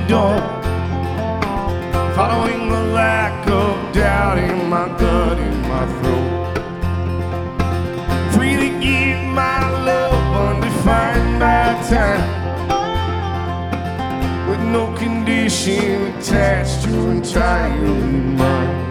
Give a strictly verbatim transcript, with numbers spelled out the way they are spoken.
door, following the lack of doubt in my gut, in my throat. Free to give my love undefined by time, with no condition attached to entirely mine.